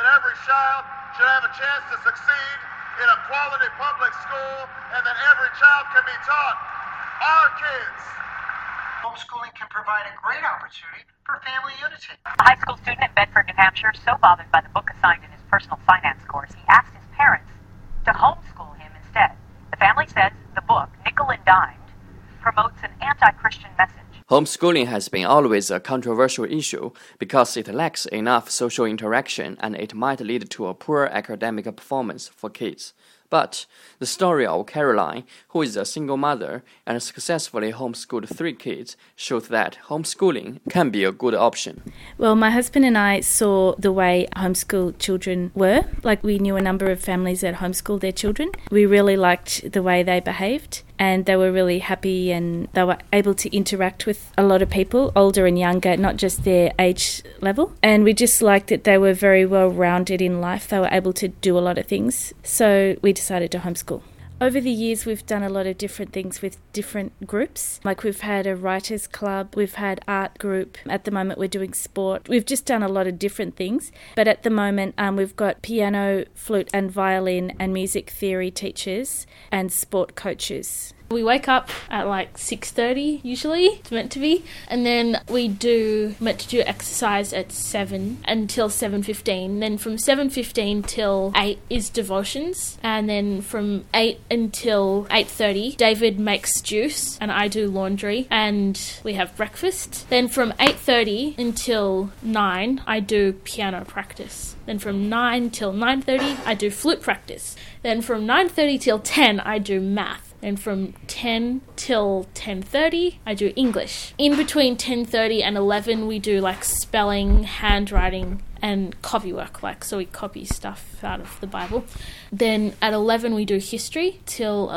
every child should have a chance to succeed in a quality public school and that every child can be taught. Our kids. Homeschooling can provide a great opportunity for family unity. A high school student in Bedford, New Hampshire, so bothered by the book assigned in his personal finance course, he asked his parents to homeschool him instead. The family says the book, Nickel and Dimed, promotes an anti-Christian message. Homeschooling has been always a controversial issue because it lacks enough social interaction and it might lead to a poor academic performance for kids. But the story of Caroline, who is a single mother and successfully homeschooled 3 kids, shows that homeschooling can be a good option. Well, my husband and I saw the way homeschool children were. Like, we knew a number of families that homeschooled their children. We really liked the way they behaved, and they were really happy and they were able to interact with a lot of people, older and younger, not just their age level. And we just liked that they were very well rounded in life. They were able to do a lot of things. So we decided to homeschool. Over the years, we've done a lot of different things with different groups. Like, we've had a writers club, we've had art group. At the moment, we're doing sport. We've just done a lot of different things. But at the moment, we've got piano, flute and violin and music theory teachers and sport coaches. We wake up at like 6:30 usually, it's meant to be, and then we meant to do exercise at 7 until 7:15. Then from 7:15 till 8 is devotions, and then from 8 until 8:30 David makes juice and I do laundry and we have breakfast. Then from 8:30 until 9 I do piano practice. Then from 9 till 9:30 I do flute practice. Then from 9:30 till 10 I do math. And from 10 till 10:30, I do English. In between 10:30 and 11, we do like spelling, handwriting, and copy work. So we copy stuff out of the Bible. Then at 11, we do history till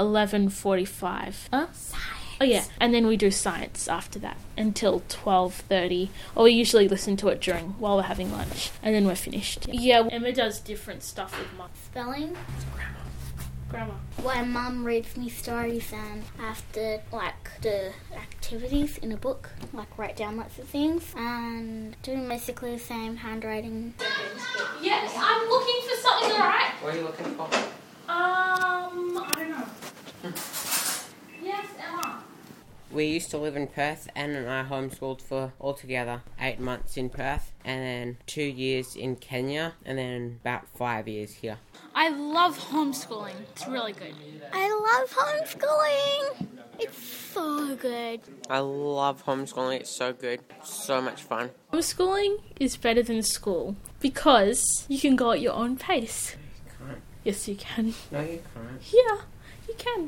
11:45. Science. Oh yeah, and then we do science after that until 12:30. Or we usually listen to it while we're having lunch, and then we're finished. Yeah, Emma does different stuff with mum. Spelling. Grammar. When Mum reads me stories and I have to do activities in a book, write down lots of things and doing basically the same handwriting. Yes, I'm looking for something, alright? What are you looking for? I don't know. Yes, Emma. We used to live in Perth, and I homeschooled for altogether 8 months in Perth, and then 2 years in Kenya, and then about 5 years here. I love homeschooling. It's really good. I love homeschooling. It's so good. I love homeschooling. It's so good. So much fun. Homeschooling is better than school because you can go at your own pace. You can't. Yes, you can. No, you can't. Yeah, you can.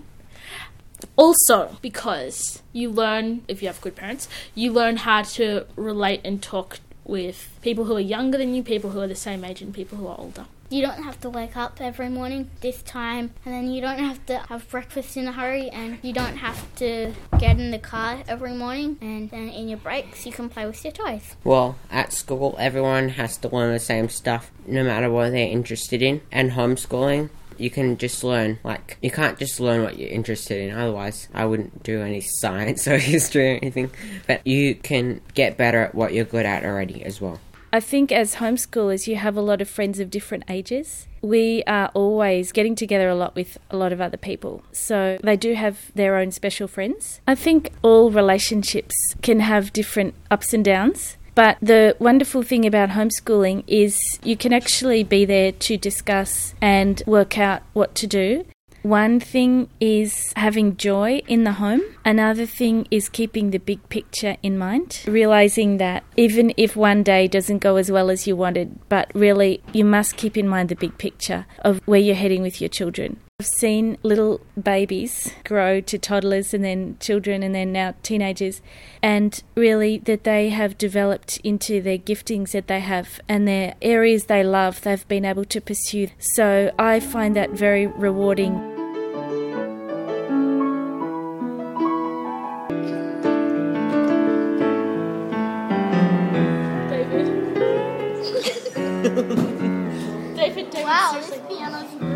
Also, because you learn, if you have good parents, you learn how to relate and talk with people who are younger than you, people who are the same age, and people who are older. You don't have to wake up every morning this time, and then you don't have to have breakfast in a hurry, and you don't have to get in the car every morning, and then in your breaks you can play with your toys. Well, at school everyone has to learn the same stuff no matter what they're interested in, and homeschooling you can just learn, you can't just learn what you're interested in, otherwise I wouldn't do any science or history or anything, but you can get better at what you're good at already as well. I think as homeschoolers, you have a lot of friends of different ages. We are always getting together a lot with a lot of other people. So they do have their own special friends. I think all relationships can have different ups and downs. But the wonderful thing about homeschooling is you can actually be there to discuss and work out what to do. One thing is having joy in the home. Another thing is keeping the big picture in mind, realising that even if one day doesn't go as well as you wanted, but really you must keep in mind the big picture of where you're heading with your children. I've seen little babies grow to toddlers and then children and then now teenagers, and really that they have developed into their giftings that they have and their areas they love, they've been able to pursue. So I find that very rewarding. David, wow, this piano's